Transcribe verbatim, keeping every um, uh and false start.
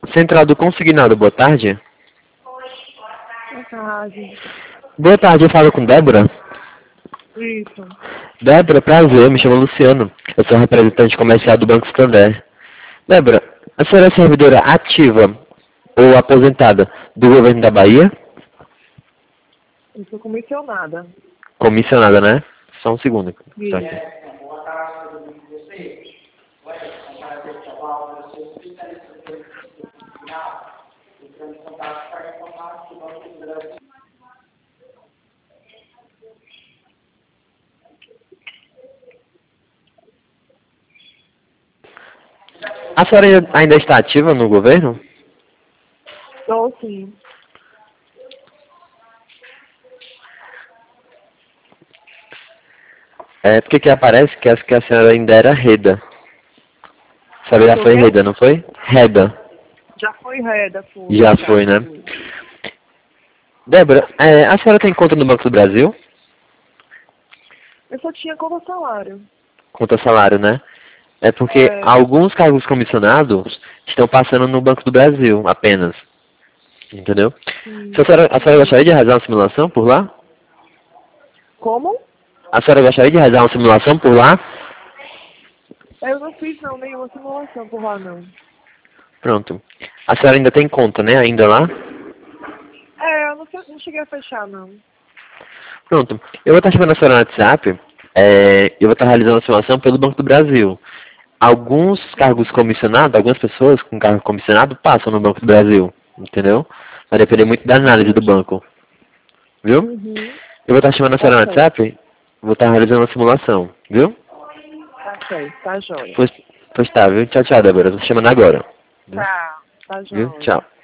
Central do Consignado, boa tarde. Boa tarde. Boa tarde, eu falo com Débora. Isso. Débora, prazer, me chamo Luciano. Eu sou representante comercial do Banco Santander. Débora, a senhora é servidora ativa ou aposentada do governo da Bahia? Eu sou comissionada. Comissionada, né? Só um segundo. Isso. Tá aqui. A senhora ainda- ainda está ativa no governo? Estou sim. É porque que aparece que a, que a senhora ainda era reda. A senhora já Sou foi quê? reda, não foi? Reda. Já foi reda, fui. Já Já foi, né? fui. Débora, é, a senhora tem conta no Banco do Brasil? Eu só tinha conta salário. Conta salário, né? É porque É. alguns cargos comissionados estão passando no Banco do Brasil apenas. Entendeu? Sim. Se a senhora, a senhora gostaria de realizar uma simulação por lá? Como? A senhora gostaria de realizar uma simulação por lá? Eu não fiz não, nenhuma simulação por lá não. Pronto. A senhora ainda tem conta, né? Ainda lá? É, eu não, sei- não cheguei a fechar não. Pronto. Eu vou estar chamando a senhora no WhatsApp. É, eu vou estar realizando a simulação pelo Banco do Brasil. Alguns cargos comissionados, algumas pessoas com cargo comissionado passam no Banco do Brasil. Entendeu? Vai depender muito da análise do banco. Viu? Uhum. Eu vou estar chamando a senhora no Ok. WhatsApp. Vou estar realizando uma simulação. Viu? Tá certo, tá jóia. Pois, pois tá, viu? Tchau, tchau, Débora. Tô chamando agora. Tá. Tá Viu? jóia. Tchau.